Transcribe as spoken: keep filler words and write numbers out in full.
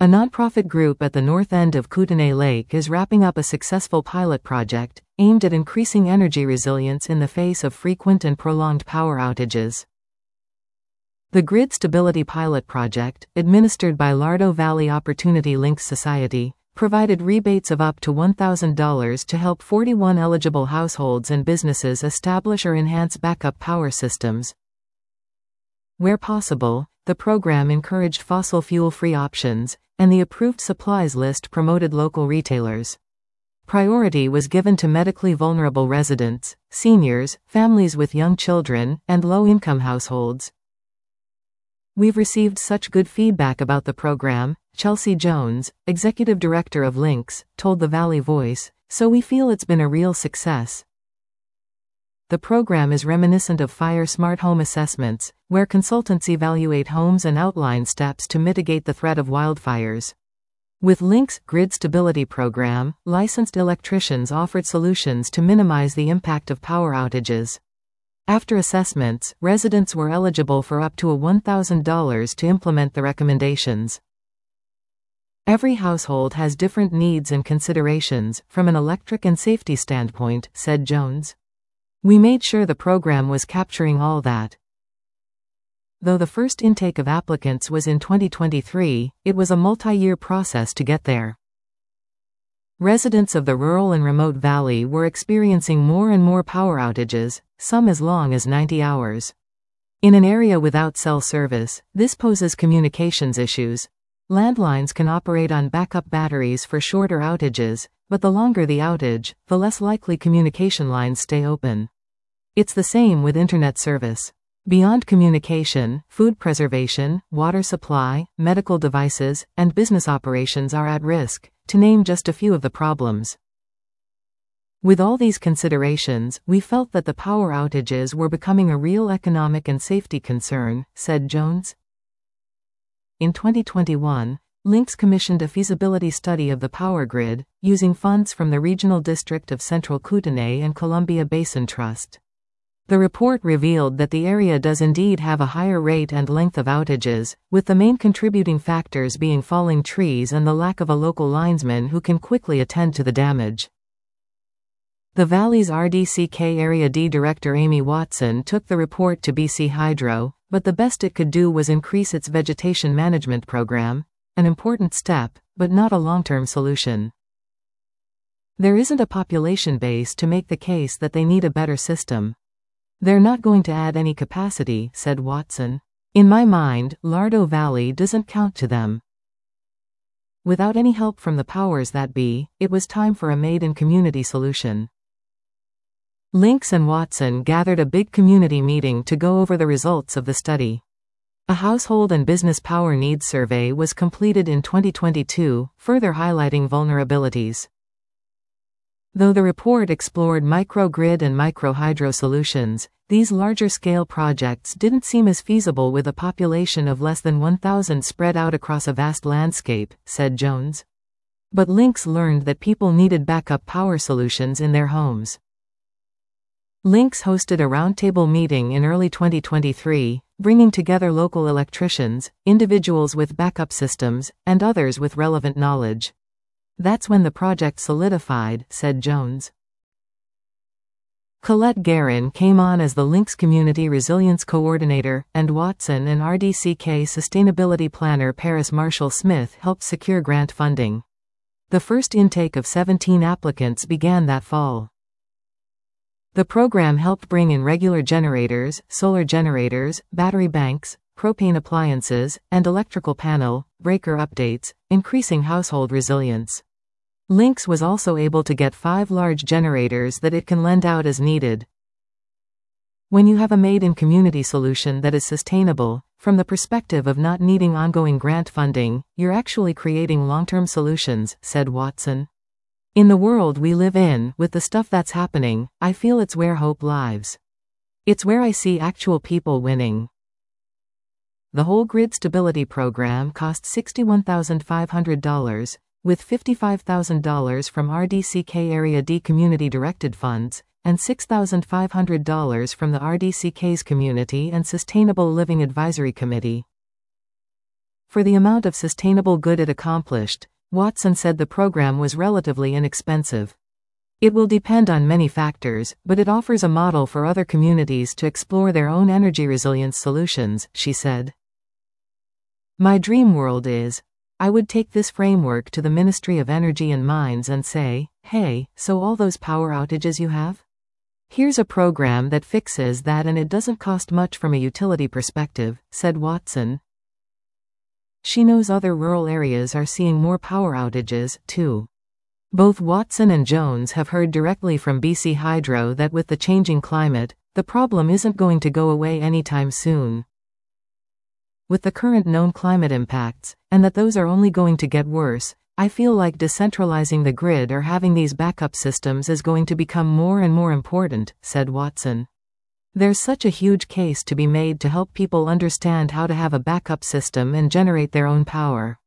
A nonprofit group at the north end of Kootenay Lake is wrapping up a successful pilot project aimed at increasing energy resilience in the face of frequent and prolonged power outages. The Grid Stability Pilot Project, administered by Lardo Valley Opportunity Links Society, provided rebates of up to one thousand dollars to help forty-one eligible households and businesses establish or enhance backup power systems. Where possible, the program encouraged fossil fuel-free options, and the approved supplies list promoted local retailers. Priority was given to medically vulnerable residents, seniors, families with young children, and low-income households. We've received such good feedback about the program, Chelsea Jones, executive director of Links, told the Valley Voice, so we feel it's been a real success. The program is reminiscent of Fire Smart Home Assessments, where consultants evaluate homes and outline steps to mitigate the threat of wildfires. With Links' Grid Stability Program, licensed electricians offered solutions to minimize the impact of power outages. After assessments, residents were eligible for up to one thousand dollars to implement the recommendations. Every household has different needs and considerations, from an electric and safety standpoint, said Jones. We made sure the program was capturing all that. Though the first intake of applicants was in twenty twenty-three, it was a multi-year process to get there. Residents of the rural and remote valley were experiencing more and more power outages, some as long as ninety hours. In an area without cell service, this poses communications issues. Landlines can operate on backup batteries for shorter outages, but the longer the outage, the less likely communication lines stay open. It's the same with internet service. Beyond communication, food preservation, water supply, medical devices, and business operations are at risk, to name just a few of the problems. With all these considerations, we felt that the power outages were becoming a real economic and safety concern, said Jones. In twenty twenty-one, Links commissioned a feasibility study of the power grid, using funds from the Regional District of Central Kootenay and Columbia Basin Trust. The report revealed that the area does indeed have a higher rate and length of outages, with the main contributing factors being falling trees and the lack of a local linesman who can quickly attend to the damage. The Valley's R D C K Area D Director Amy Watson took the report to B C Hydro, but the best it could do was increase its vegetation management program, an important step, but not a long-term solution. There isn't a population base to make the case that they need a better system. They're not going to add any capacity, said Watson. In my mind, Lardo Valley doesn't count to them. Without any help from the powers that be, it was time for a made-in-community solution. Links and Watson gathered a big community meeting to go over the results of the study. A household and business power needs survey was completed in twenty twenty-two, further highlighting vulnerabilities. Though the report explored microgrid and microhydro solutions, these larger-scale projects didn't seem as feasible with a population of less than one thousand spread out across a vast landscape, said Jones. But Links learned that people needed backup power solutions in their homes. Links hosted a roundtable meeting in early twenty twenty-three, bringing together local electricians, individuals with backup systems, and others with relevant knowledge. That's when the project solidified, said Jones. Colette Guerin came on as the Links Community Resilience Coordinator, and Watson and R D C K Sustainability Planner Paris Marshall Smith helped secure grant funding. The first intake of seventeen applicants began that fall. The program helped bring in regular generators, solar generators, battery banks, propane appliances, and electrical panel, breaker updates, increasing household resilience. Links was also able to get five large generators that it can lend out as needed. When you have a made-in-community solution that is sustainable, from the perspective of not needing ongoing grant funding, you're actually creating long-term solutions, said Watson. In the world we live in, with the stuff that's happening, I feel it's where hope lives. It's where I see actual people winning. The whole Grid Stability Program cost sixty-one thousand five hundred dollars, with fifty-five thousand dollars from R D C K Area D community-directed funds, and six thousand five hundred dollars from the R D C K's Community and Sustainable Living Advisory Committee. For the amount of sustainable good it accomplished, Watson said the program was relatively inexpensive. It will depend on many factors, but it offers a model for other communities to explore their own energy resilience solutions, she said. My dream world is, I would take this framework to the Ministry of Energy and Mines and say, hey, so all those power outages you have? Here's a program that fixes that and it doesn't cost much from a utility perspective, said Watson. She knows other rural areas are seeing more power outages, too. Both Watson and Jones have heard directly from B C Hydro that with the changing climate, the problem isn't going to go away anytime soon. With the current known climate impacts, and that those are only going to get worse, I feel like decentralizing the grid or having these backup systems is going to become more and more important, said Watson. There's such a huge case to be made to help people understand how to have a backup system and generate their own power.